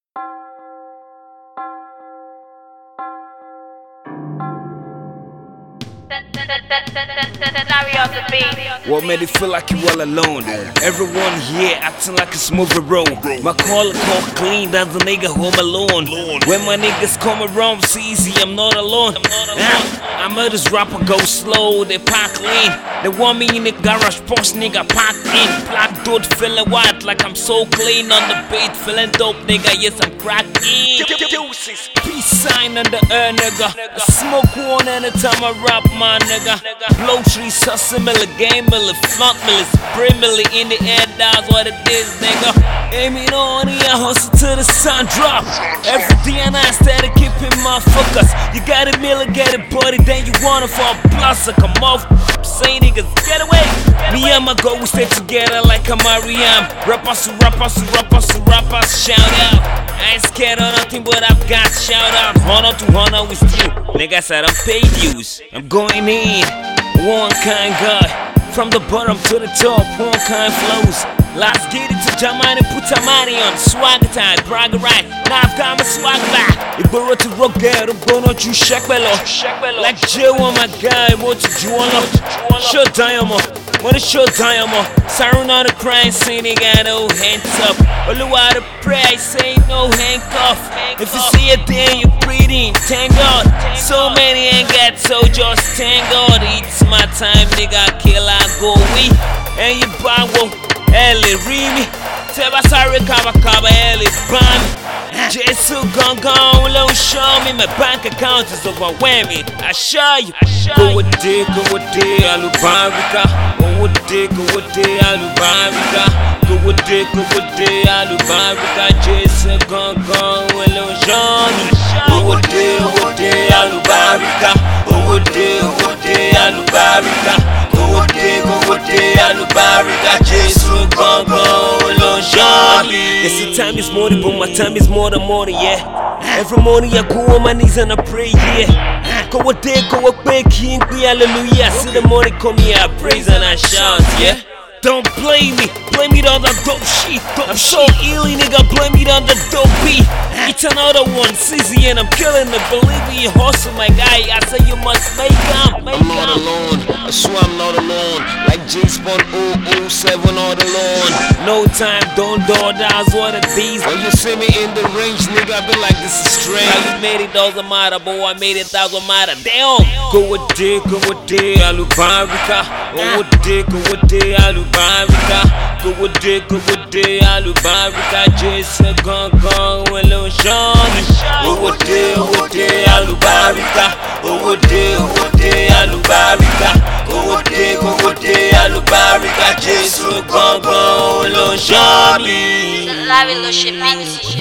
What made it feel like you all alone? Everyone here acting like it's moving wrong. My collar call clean, that's the nigga home alone. When my niggas come around, it's easy, I'm not alone. I made this rapper go slow, they pack lean. They want me in the garage, boss nigga pack in. Black dude feeling white like I'm so clean. On the beat feeling dope nigga, yes I'm cracking. Peace sign on the air nigga. I smoke one anytime I rap my nigga. Blow trees, hustle mill, game mill, flaunt mill, spray mill in the air, that's what it is nigga. Aiming on the hustle till the sun drop. Every day and I started keeping my focus. You got a mill, get a body, then you want it for a plus. So come off, say niggas, get away. Me and my girl, we stay together like a Mariam. Rappers, shout out. I ain't scared of nothing, but I've got shout out. Honor to honor with you. Nigga said I'm paid dues. I'm going in, one kind guy. From the bottom to the top, one kind flows. Let's get it to Jamani, put your money on. Swag time, brag right. Now I've got my swag back. If we're to rock there, I'm gonna choose Shaq Bello. Like Joe, my guy, what you wanna? Show Diamond, what is show Diamond? Siren on the crime scene, they got no hands up. Oluwa the pray, say no handcuff. If you see it, then you're breathing, thank God. So many ain't got, so just thank God. It's my time, nigga, kill, I go we. And you bango. Ellie Remy, Teba sorry kaba Ellie Bam. Jesus gone, don't show me. My bank account is overwhelming. I show you. Go with day, Alubarika. Go with day, Alubarika. Go with day, Alubarika. Jesus gone, don't show me. Go with day, Alubarika. Go with day, Alubarika. Go with day, Alubarika. Jesus gone, don't show me. Yes, the time is money, but my time is more than money, yeah. Every morning I go on my knees and I pray, yeah. Go a day, go a big king, be hallelujah. See the money come here, I praise and I shout, yeah. Don't blame me on the dope shit. I'm so ill, nigga, blame it on the dope beat. It's another one, Sizzy, and I'm killing it. Believe me, you hustle, my guy. I say you must make up. I'm not alone, I swear I'm not alone. Like J-Spot 007 all alone. No time, don't do, that's what it is. When you see me in the range, nigga, I be like this is strange. How you made it doesn't matter, boy, I made it doesn't matter. Damn. Go with day, Alubarika. Go with day, Alubarika. Go with day, Alubarika. Jason gone, well, Sean. Go with day, Alubarika. Go with day, Alubarika. Go with day, Alubarika. Jason gone, well, Sean. La veloce mix.